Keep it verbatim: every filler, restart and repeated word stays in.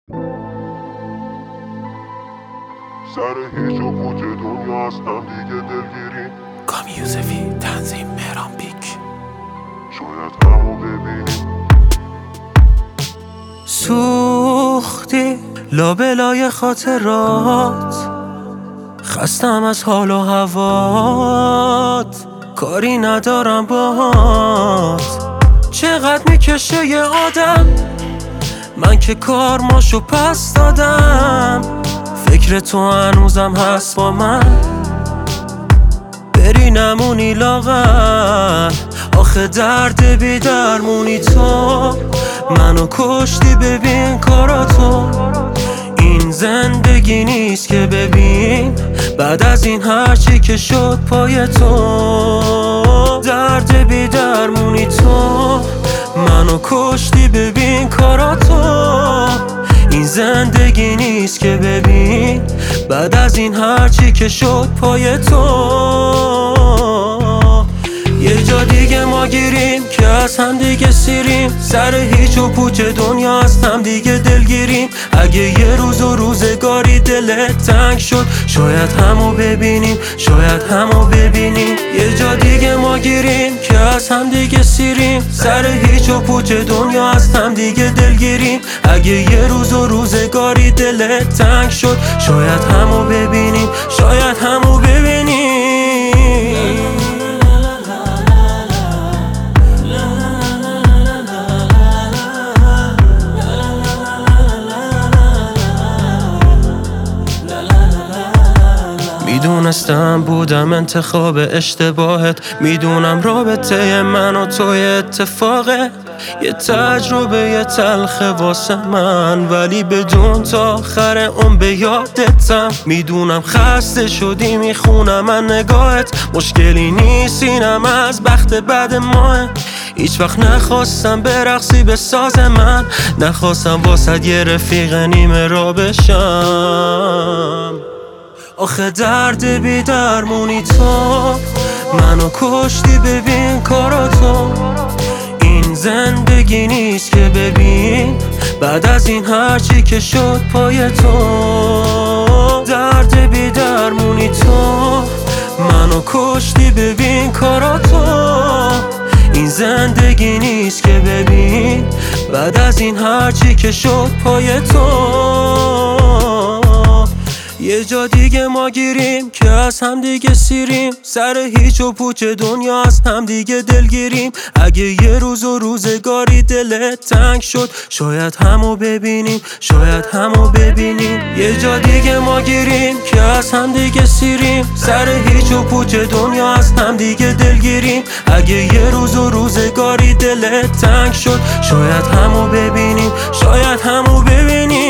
سر هیچ و پوچ دنیا هستم دیگه دلگیریم. کامی یوسفی، تنظیم مهران پیک. شاید همو ببینیم. سوختی لابلای خاطرات، خستم از حال و هوات، کاری ندارم باهات. چقدر میکشه یه آدم، من که کارماشو پس دادم. فکر تو هنوزم هست با من، بری نمونی لاغر. آخه درد بی درمونی تو، منو کشتی ببین کاراتو. این زندگی نیست که ببین بعد از این هرچی که شد پای تو. درد بی درمونی تو، منو کشتی ببین کاراتو. این زندگی نیست که ببین بعد از این هرچی که شد پای تو. یه جا دیگه ما گیریم که از هم دیگه سیریم. سر هیچ و پوچ دنیا از هم دیگه دلگیریم. اگه یه روز و روزگاری دلت تنگ شد، شاید همو ببینیم، شاید همو ببینیم. یه جا دیگه ما گیریم که از هم دیگه سیریم. سر هیچ و پوچ دنیا از هم دیگه دلگیریم. اگه یه روز و روزگاری دلت تنگ شد، شاید همو ببینیم، شاید همو ببینیم. میدونستم بودم انتخاب اشتباهت، میدونم رابطه من و توی اتفاقه. یه تجربه یه تلخه واسه من، ولی بدون تا آخر اون به یادتم. میدونم خسته شدی میخونم من نگاهت، مشکلی نیست اینم از بخت بد ماه. هیچ وقت نخواستم برقصی به ساز من، نخواستم واسه یه رفیق نیمه را بشم. آخه درد بی درمونی تو، منو کشتی ببین کاراتو. این زندگی نیست که ببین بعد از این هرچی که شد پای تو. درد بی درمونی تو، منو کشتی ببین کاراتو. این زندگی نیست که ببین بعد از این هرچی که شد پای تو. یه جا دیگه ما گیریم که از هم دیگه سیریم. سر هیچ و پوچ دنیا از هم دیگه دلگیریم. اگه یه روز و روزگاری دلت تنگ شد، شاید همو ببینیم، شاید همو ببینیم. یه جا دیگه ما گیریم که از هم دیگه سیریم. سر هیچ و پوچ دنیا از هم دیگه دلگیریم. اگه یه روز و روزگاری دلت تنگ شد، شاید همو ببینیم، شاید همو ببینیم.